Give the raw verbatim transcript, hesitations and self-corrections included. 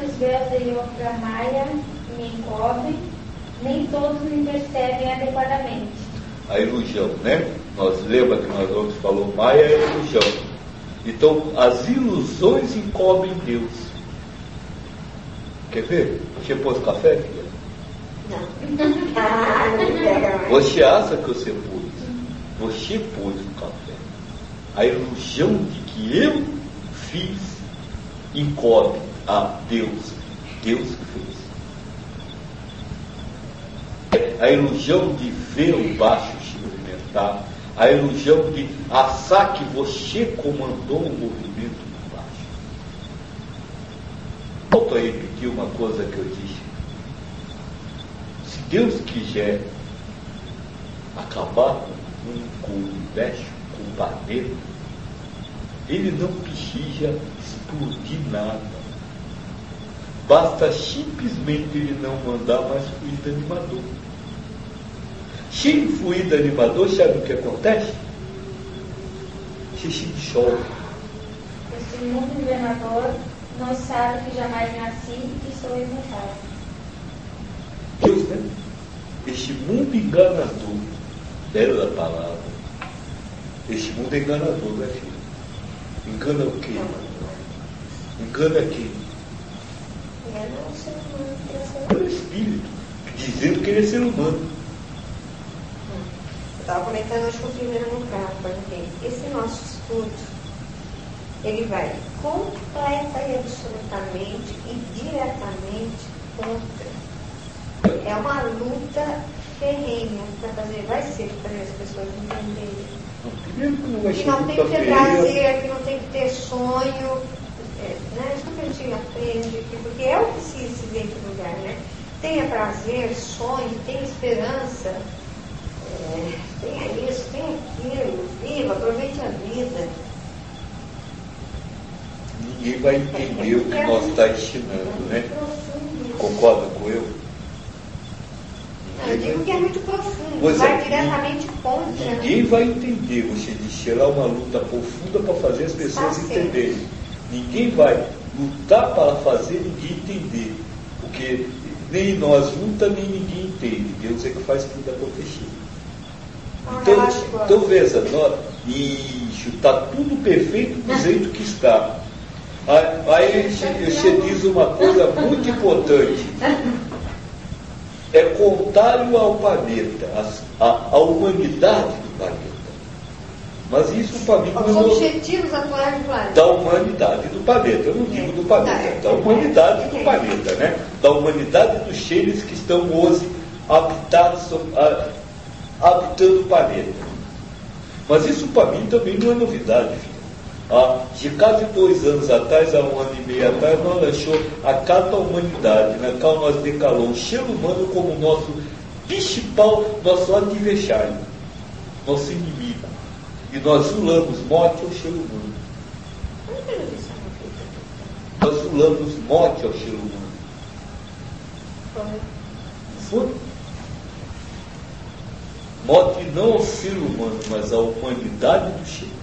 os véus de Yogamaya me encobrem, nem todos me percebem adequadamente. A ilusão, né? Nós lembra que nós vamos falou, Maya é a ilusão. Então, as ilusões encobrem Deus. Quer ver? Você pôs café, filha? Não. Você acha que você pôs? Você pôs o café. A ilusão de que eu fiz encobre a Deus. Deus que fez. A ilusão de ver o baixo se movimentar, a ilusão de achar que você comandou o movimento do baixo. Volto a repetir uma coisa que eu disse. Se Deus quiser acabar com, com o universo, com o planeta, Ele não precisa explodir nada. Basta simplesmente Ele não mandar mais fluido animador. Sem fluido animador, sabe o que acontece? Você se dissolve. Este mundo enganador não sabe que jamais nasci e que sou imortal. Deus, né? Este mundo enganador, bela palavra. Este mundo é enganador, né, filho? Engana o quê? Engana quem? Engana o ser humano. Engana o espírito, dizendo que ele é ser humano. Eu estava comentando hoje com o primeiro no carro, porque esse nosso estudo, ele vai completa e absolutamente e diretamente contra. É uma luta ferrenha para fazer, vai ser para fazer as pessoas entenderem. Primeiro que não vai Que ser não tem que ter feia. prazer, que não tem que ter sonho, é, né? Isso que a gente aprende aqui, porque é o que se se vê em lugar, né? Tenha prazer, sonho, tenha esperança. É, tenha isso, tenha aquilo, viva, aproveite a vida. Ninguém vai entender o que É, nós estamos ensinando, é né? profundo. Concorda com eu? Não, eu digo que é muito profundo, Pois vai é, diretamente contra. Ninguém vai entender. Você disse, será uma luta profunda para fazer as pessoas Tá entenderem. Ninguém vai lutar para fazer ninguém entender. Porque nem nós luta, nem ninguém entende. Deus é que faz tudo acontecer. Não, Então, relaxa, então veja, nós, isso está tudo perfeito do jeito que está. Aí, aí você diz uma coisa muito importante. É contrário ao planeta, a, a, a humanidade do planeta. Mas isso para mim Os não é objetivos atuais do planeta. da humanidade do planeta. Eu não digo do planeta, da humanidade do planeta, né? Da humanidade dos seres que estão hoje habitados, habitando o planeta. Mas isso para mim também não é novidade, filho. Ah, de quase dois anos atrás, há um ano e meio atrás, nós lançou a Carta à Humanidade, na qual nós declarou o ser humano como nosso principal, nosso adversário, nosso inimigo. E nós julgamos morte ao ser humano. Nós julgamos morte ao ser humano. Foi? Morte não ao ser humano, mas à humanidade do ser humano.